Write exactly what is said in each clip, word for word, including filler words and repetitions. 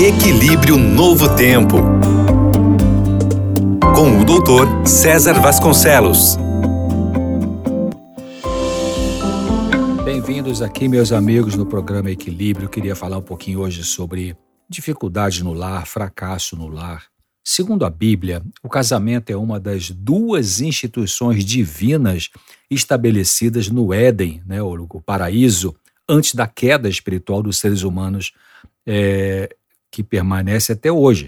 Equilíbrio Novo Tempo, com o doutor César Vasconcelos. Bem-vindos aqui, meus amigos, no programa Equilíbrio. Eu queria falar um pouquinho hoje sobre dificuldade no lar, fracasso no lar. Segundo a Bíblia, o casamento é uma das duas instituições divinas estabelecidas no Éden, né, o paraíso, antes da queda espiritual dos seres humanos, é, que permanece até hoje.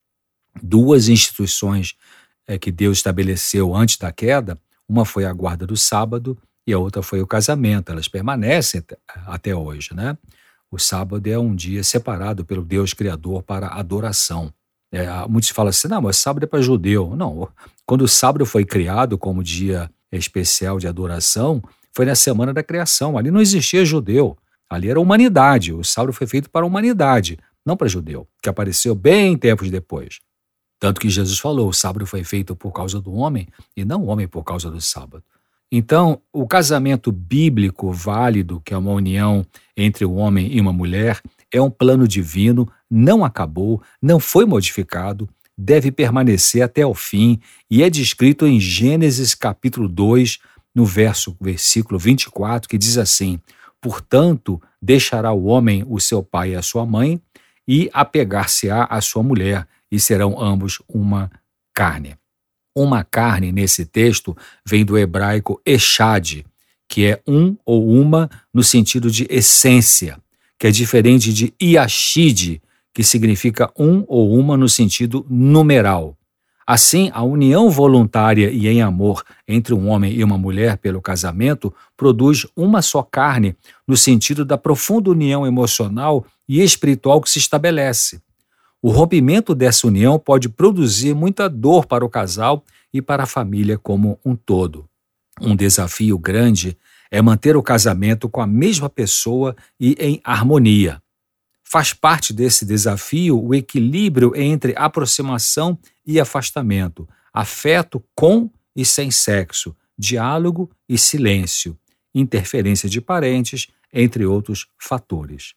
Duas instituições é, que Deus estabeleceu antes da queda, uma foi a guarda do sábado e a outra foi o casamento. Elas permanecem até hoje, né? O sábado é um dia separado pelo Deus Criador para adoração. É, muitos falam assim, não, mas sábado é para judeu. Não, quando o sábado foi criado como dia especial de adoração, foi na semana da criação. Ali não existia judeu, ali era humanidade. O sábado foi feito para a humanidade, não para judeu, que apareceu bem tempos depois. Tanto que Jesus falou, o sábado foi feito por causa do homem e não o homem por causa do sábado. Então, o casamento bíblico válido, que é uma união entre um homem e uma mulher, é um plano divino, não acabou, não foi modificado, deve permanecer até o fim e é descrito em Gênesis capítulo dois, no verso, versículo vinte e quatro, que diz assim: portanto, deixará o homem o seu pai e a sua mãe e apegar-se-á à sua mulher e serão ambos uma carne. Uma carne, nesse texto, vem do hebraico echad, que é um ou uma no sentido de essência, que é diferente de iashid, que significa um ou uma no sentido numeral. Assim, a união voluntária e em amor entre um homem e uma mulher pelo casamento produz uma só carne no sentido da profunda união emocional e espiritual que se estabelece. O rompimento dessa união pode produzir muita dor para o casal e para a família como um todo. Um desafio grande é manter o casamento com a mesma pessoa e em harmonia. Faz parte desse desafio o equilíbrio entre aproximação e afastamento, afeto com e sem sexo, diálogo e silêncio, interferência de parentes, entre outros fatores.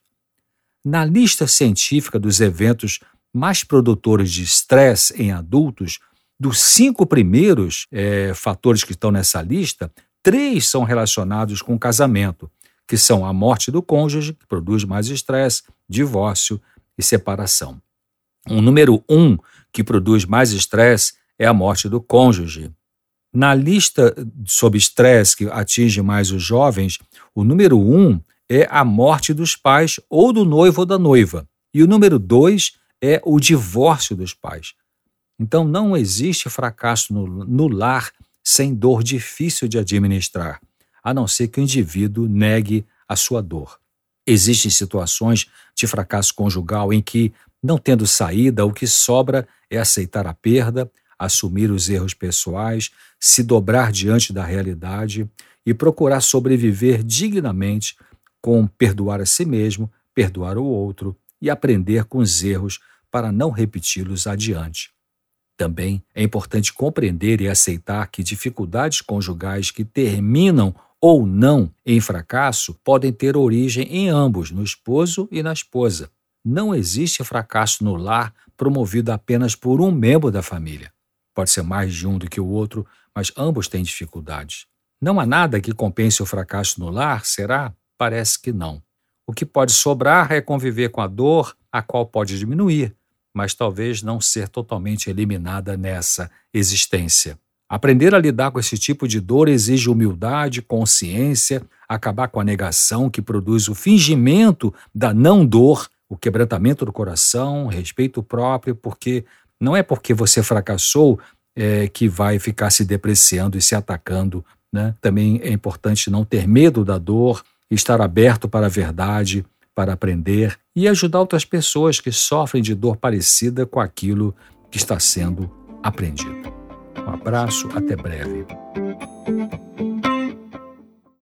Na lista científica dos eventos mais produtores de estresse em adultos, dos cinco primeiros é, fatores que estão nessa lista, três são relacionados com o casamento, que são a morte do cônjuge, que produz mais estresse, divórcio e separação. O número um que produz mais estresse é a morte do cônjuge. Na lista sobre estresse que atinge mais os jovens, o número um é a morte dos pais ou do noivo ou da noiva. E o número dois é o divórcio dos pais. Então, não existe fracasso no, no lar sem dor difícil de administrar, a não ser que o indivíduo negue a sua dor. Existem situações de fracasso conjugal em que, não tendo saída, o que sobra é aceitar a perda, assumir os erros pessoais, se dobrar diante da realidade e procurar sobreviver dignamente com perdoar a si mesmo, perdoar o outro e aprender com os erros para não repeti-los adiante. Também é importante compreender e aceitar que dificuldades conjugais que terminam ou não em fracasso podem ter origem em ambos, no esposo e na esposa. Não existe fracasso no lar promovido apenas por um membro da família. Pode ser mais de um do que o outro, mas ambos têm dificuldades. Não há nada que compense o fracasso no lar, será? Parece que não. O que pode sobrar é conviver com a dor, a qual pode diminuir, mas talvez não ser totalmente eliminada nessa existência. Aprender a lidar com esse tipo de dor exige humildade, consciência, acabar com a negação que produz o fingimento da não-dor, o quebrantamento do coração, respeito próprio, porque não é porque você fracassou é, que vai ficar se depreciando e se atacando, né? Também é importante não ter medo da dor, estar aberto para a verdade, para aprender e ajudar outras pessoas que sofrem de dor parecida com aquilo que está sendo aprendido. Um abraço, até breve.